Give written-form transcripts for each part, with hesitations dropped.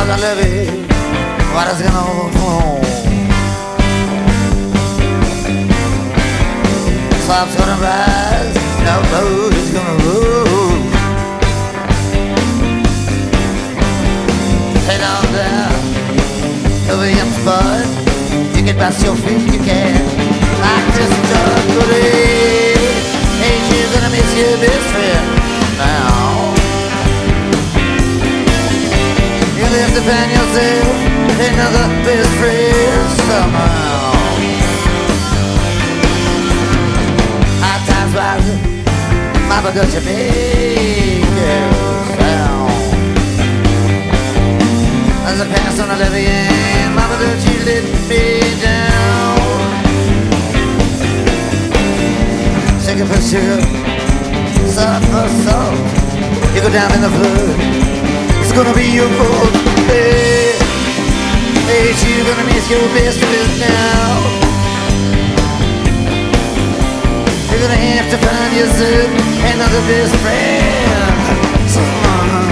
on the levee, water's gonna overflow. Swamps gonna rise, no boat is gonna roll. Head on down to the young spot. You can bust your feet, you can. Like this jug, buddy. Ain't you gonna miss your best friend now? You'll have to find yourself another best friend somehow. High times rising, mama, don't you make a sound? As I pass on the levee, and mama, don't you let me down? Sugar for sugar, salt for salt. You go down in the flood, it's gonna be your fault. Hey, ain't you gonna miss your best friend now? You're gonna have to find yourself another best friend somehow.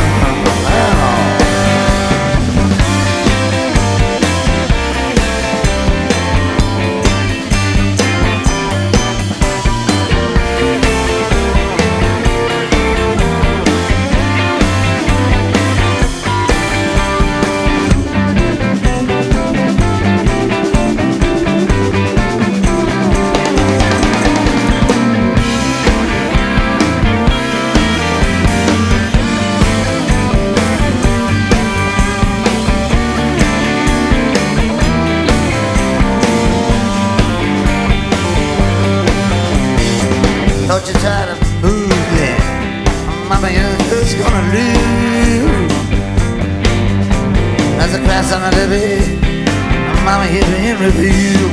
Don't you try to move me, mama, you're just gonna lose. As I crash on the levee, mama, hit me in review.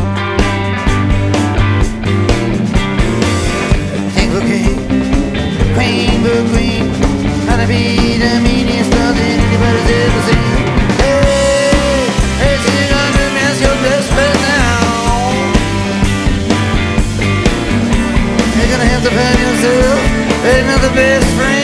King for king, queen for queen, gonna be the meanest brother anybody's ever seen. Hey, hey, you're gonna miss your best friend now. You're gonna have to find yourself another best friend.